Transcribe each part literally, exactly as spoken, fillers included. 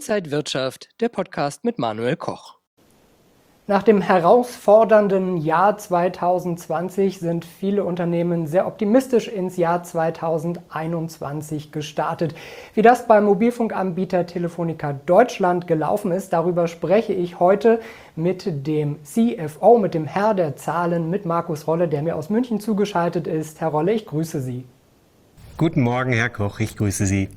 Inside Wirtschaft, der Podcast mit Manuel Koch. Nach dem herausfordernden Jahr zweitausendzwanzig sind viele Unternehmen sehr optimistisch ins Jahr zweitausendeinundzwanzig gestartet. Wie das beim Mobilfunkanbieter Telefonica Deutschland gelaufen ist, darüber spreche ich heute mit dem C F O, mit dem Herr der Zahlen, mit Markus Rolle, der mir aus München zugeschaltet ist. Herr Rolle, ich grüße Sie. Guten Morgen, Herr Koch, ich grüße Sie.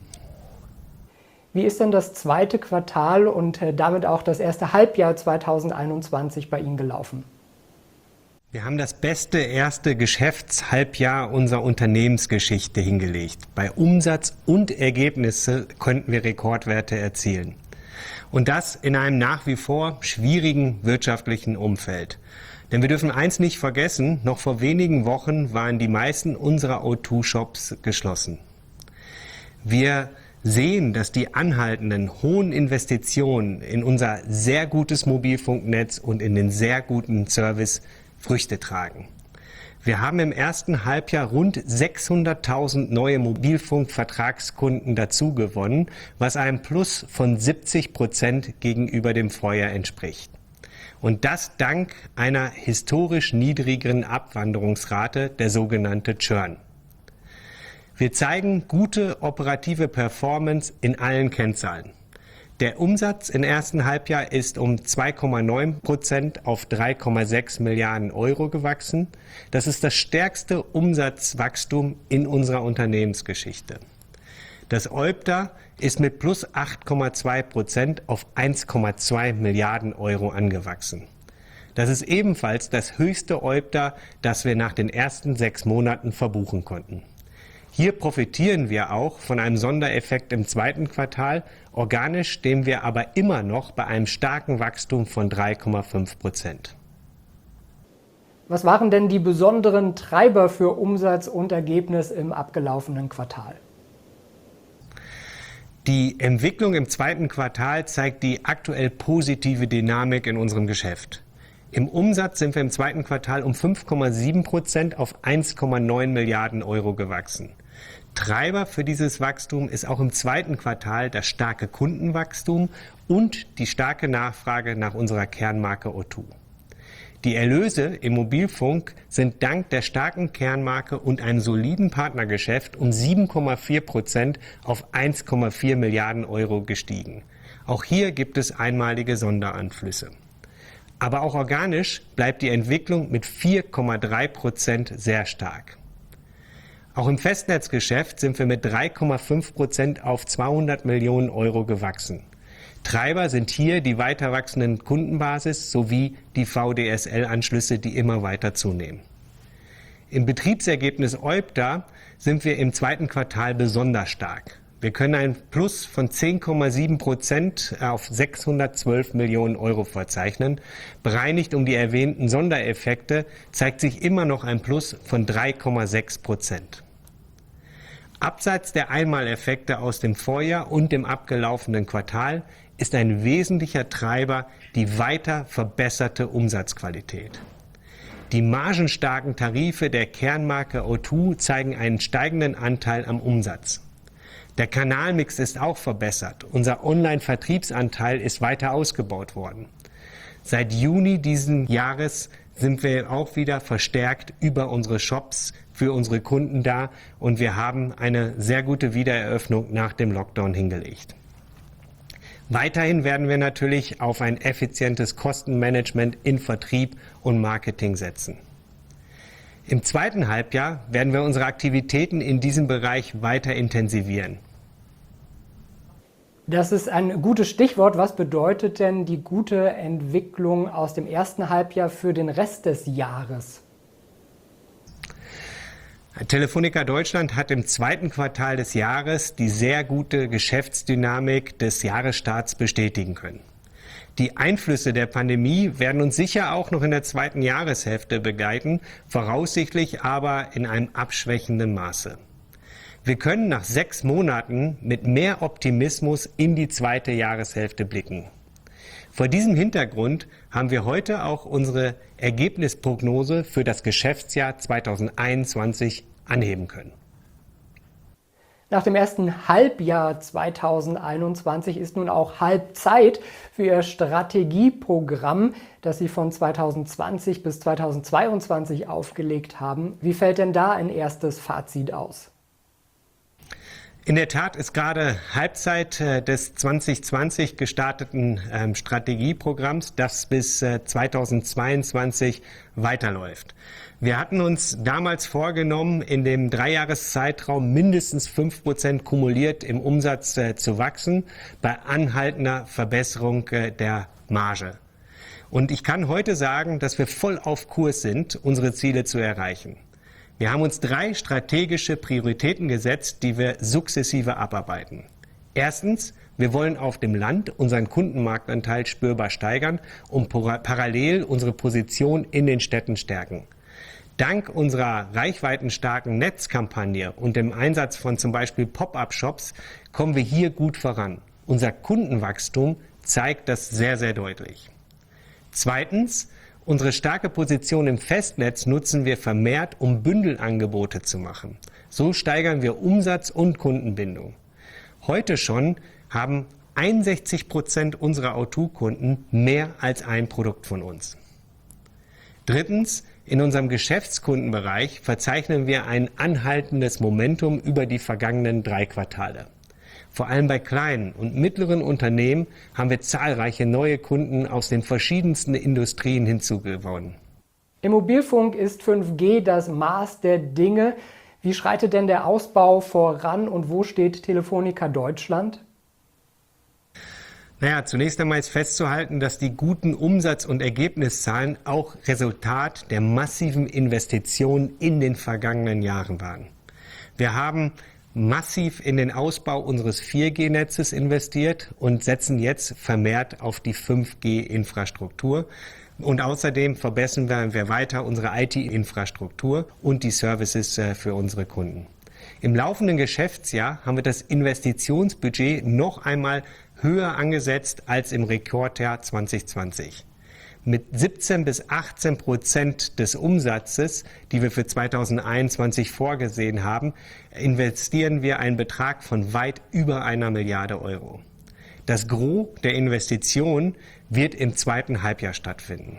Wie ist denn das zweite Quartal und damit auch das erste Halbjahr zweitausendeinundzwanzig bei Ihnen gelaufen? Wir haben das beste erste Geschäftshalbjahr unserer Unternehmensgeschichte hingelegt. Bei Umsatz und Ergebnisse konnten wir Rekordwerte erzielen. Und das in einem nach wie vor schwierigen wirtschaftlichen Umfeld. Denn wir dürfen eins nicht vergessen, noch vor wenigen Wochen waren die meisten unserer O zwei Shops geschlossen. Wir sehen, dass die anhaltenden hohen Investitionen in unser sehr gutes Mobilfunknetz und in den sehr guten Service Früchte tragen. Wir haben im ersten Halbjahr rund sechshunderttausend neue Mobilfunkvertragskunden dazu gewonnen, was einem Plus von siebzig Prozent gegenüber dem Vorjahr entspricht. Und das dank einer historisch niedrigeren Abwanderungsrate, der sogenannte Churn. Wir zeigen gute operative Performance in allen Kennzahlen. Der Umsatz im ersten Halbjahr ist um zwei Komma neun Prozent auf drei Komma sechs Milliarden Euro gewachsen. Das ist das stärkste Umsatzwachstum in unserer Unternehmensgeschichte. Das O I B D A ist mit plus acht Komma zwei Prozent auf eins Komma zwei Milliarden Euro angewachsen. Das ist ebenfalls das höchste O I B D A, das wir nach den ersten sechs Monaten verbuchen konnten. Hier profitieren wir auch von einem Sondereffekt im zweiten Quartal. Organisch stehen wir aber immer noch bei einem starken Wachstum von drei Komma fünf Prozent. Was waren denn die besonderen Treiber für Umsatz und Ergebnis im abgelaufenen Quartal? Die Entwicklung im zweiten Quartal zeigt die aktuell positive Dynamik in unserem Geschäft. Im Umsatz sind wir im zweiten Quartal um fünf Komma sieben Prozent auf eins Komma neun Milliarden Euro gewachsen. Treiber für dieses Wachstum ist auch im zweiten Quartal das starke Kundenwachstum und die starke Nachfrage nach unserer Kernmarke O zwei. Die Erlöse im Mobilfunk sind dank der starken Kernmarke und einem soliden Partnergeschäft um sieben Komma vier Prozent auf eins Komma vier Milliarden Euro gestiegen. Auch hier gibt es einmalige Sonderanflüsse. Aber auch organisch bleibt die Entwicklung mit vier Komma drei Prozent sehr stark. Auch im Festnetzgeschäft sind wir mit drei Komma fünf Prozent auf zweihundert Millionen Euro gewachsen. Treiber sind hier die weiter wachsenden Kundenbasis sowie die V D S L-Anschlüsse, die immer weiter zunehmen. Im Betriebsergebnis O I B D A sind wir im zweiten Quartal besonders stark. Wir können ein Plus von zehn Komma sieben Prozent auf sechshundertzwölf Millionen Euro verzeichnen. Bereinigt um die erwähnten Sondereffekte zeigt sich immer noch ein Plus von drei Komma sechs Prozent. Abseits der Einmaleffekte aus dem Vorjahr und dem abgelaufenen Quartal ist ein wesentlicher Treiber die weiter verbesserte Umsatzqualität. Die margenstarken Tarife der Kernmarke O zwei zeigen einen steigenden Anteil am Umsatz. Der Kanalmix ist auch verbessert. Unser Online-Vertriebsanteil ist weiter ausgebaut worden. Seit Juni diesen Jahres sind wir auch wieder verstärkt über unsere Shops für unsere Kunden da und wir haben eine sehr gute Wiedereröffnung nach dem Lockdown hingelegt. Weiterhin werden wir natürlich auf ein effizientes Kostenmanagement in Vertrieb und Marketing setzen. Im zweiten Halbjahr werden wir unsere Aktivitäten in diesem Bereich weiter intensivieren. Das ist ein gutes Stichwort. Was bedeutet denn die gute Entwicklung aus dem ersten Halbjahr für den Rest des Jahres? Telefonica Deutschland hat im zweiten Quartal des Jahres die sehr gute Geschäftsdynamik des Jahresstarts bestätigen können. Die Einflüsse der Pandemie werden uns sicher auch noch in der zweiten Jahreshälfte begleiten, voraussichtlich aber in einem abschwächenden Maße. Wir können nach sechs Monaten mit mehr Optimismus in die zweite Jahreshälfte blicken. Vor diesem Hintergrund haben wir heute auch unsere Ergebnisprognose für das Geschäftsjahr zweitausendeinundzwanzig anheben können. Nach dem ersten Halbjahr zweitausendeinundzwanzig ist nun auch Halbzeit für Ihr Strategieprogramm, das Sie von zweitausendzwanzig bis zweitausendzweiundzwanzig aufgelegt haben. Wie fällt denn da ein erstes Fazit aus? In der Tat ist gerade Halbzeit äh, des zwanzig zwanzig gestarteten ähm, Strategieprogramms, das bis äh, zweitausendzweiundzwanzig weiterläuft. Wir hatten uns damals vorgenommen, in dem Dreijahreszeitraum mindestens fünf Prozent kumuliert im Umsatz äh, zu wachsen, bei anhaltender Verbesserung äh, der Marge. Und ich kann heute sagen, dass wir voll auf Kurs sind, unsere Ziele zu erreichen. Wir haben uns drei strategische Prioritäten gesetzt, die wir sukzessive abarbeiten. Erstens, wir wollen auf dem Land unseren Kundenmarktanteil spürbar steigern und parallel unsere Position in den Städten stärken. Dank unserer reichweitenstarken Netzkampagne und dem Einsatz von zum Beispiel Pop-up-Shops kommen wir hier gut voran. Unser Kundenwachstum zeigt das sehr, sehr deutlich. Zweitens, unsere starke Position im Festnetz nutzen wir vermehrt, um Bündelangebote zu machen. So steigern wir Umsatz und Kundenbindung. Heute schon haben einundsechzig Prozent unserer O zwei Kunden mehr als ein Produkt von uns. Drittens, in unserem Geschäftskundenbereich verzeichnen wir ein anhaltendes Momentum über die vergangenen drei Quartale. Vor allem bei kleinen und mittleren Unternehmen haben wir zahlreiche neue Kunden aus den verschiedensten Industrien hinzugewonnen. Im Mobilfunk ist fünf G das Maß der Dinge. Wie schreitet denn der Ausbau voran und wo steht Telefonica Deutschland? Naja, zunächst einmal ist festzuhalten, dass die guten Umsatz- und Ergebniszahlen auch Resultat der massiven Investitionen in den vergangenen Jahren waren. Wir haben massiv in den Ausbau unseres vier G Netzes investiert und setzen jetzt vermehrt auf die fünf G Infrastruktur. Und außerdem verbessern wir weiter unsere I T Infrastruktur und die Services für unsere Kunden. Im laufenden Geschäftsjahr haben wir das Investitionsbudget noch einmal höher angesetzt als im Rekordjahr zwanzig zwanzig. Mit siebzehn bis achtzehn Prozent des Umsatzes, die wir für zweitausendeinundzwanzig vorgesehen haben, investieren wir einen Betrag von weit über einer Milliarde Euro. Das Gros der Investitionen wird im zweiten Halbjahr stattfinden.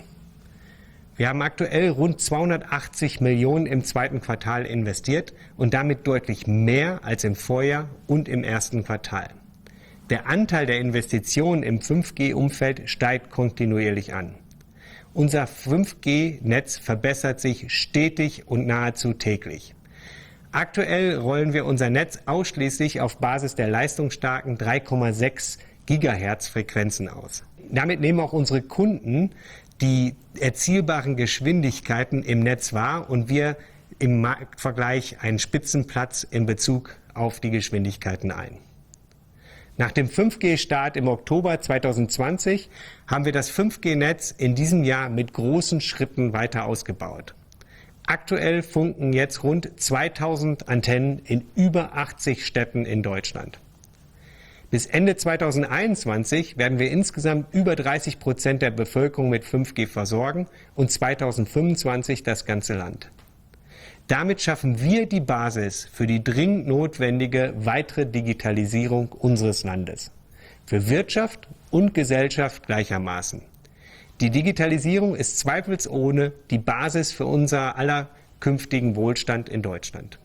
Wir haben aktuell rund zweihundertachtzig Millionen im zweiten Quartal investiert und damit deutlich mehr als im Vorjahr und im ersten Quartal. Der Anteil der Investitionen im fünf G Umfeld steigt kontinuierlich an. Unser fünf G Netz verbessert sich stetig und nahezu täglich. Aktuell rollen wir unser Netz ausschließlich auf Basis der leistungsstarken drei Komma sechs Gigahertz Frequenzen aus. Damit nehmen auch unsere Kunden die erzielbaren Geschwindigkeiten im Netz wahr und wir im Marktvergleich einen Spitzenplatz in Bezug auf die Geschwindigkeiten ein. Nach dem fünf G Start im Oktober zweitausendzwanzig haben wir das fünf G Netz in diesem Jahr mit großen Schritten weiter ausgebaut. Aktuell funken jetzt rund zweitausend Antennen in über achtzig Städten in Deutschland. Bis Ende zweitausendeinundzwanzig werden wir insgesamt über dreißig Prozent der Bevölkerung mit fünf G versorgen und zweitausendfünfundzwanzig das ganze Land. Damit schaffen wir die Basis für die dringend notwendige weitere Digitalisierung unseres Landes. Für Wirtschaft und Gesellschaft gleichermaßen. Die Digitalisierung ist zweifelsohne die Basis für unser aller künftigen Wohlstand in Deutschland.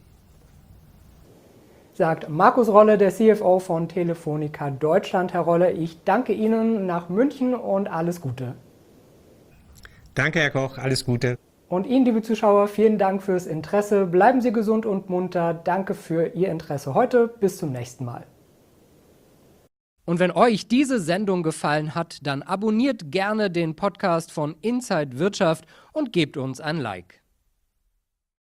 Sagt Markus Rolle, der C F O von Telefonica Deutschland. Herr Rolle, ich danke Ihnen nach München und alles Gute. Danke, Herr Koch, alles Gute. Und Ihnen, liebe Zuschauer, vielen Dank fürs Interesse. Bleiben Sie gesund und munter. Danke für Ihr Interesse heute. Bis zum nächsten Mal. Und wenn euch diese Sendung gefallen hat, dann abonniert gerne den Podcast von Inside Wirtschaft und gebt uns ein Like.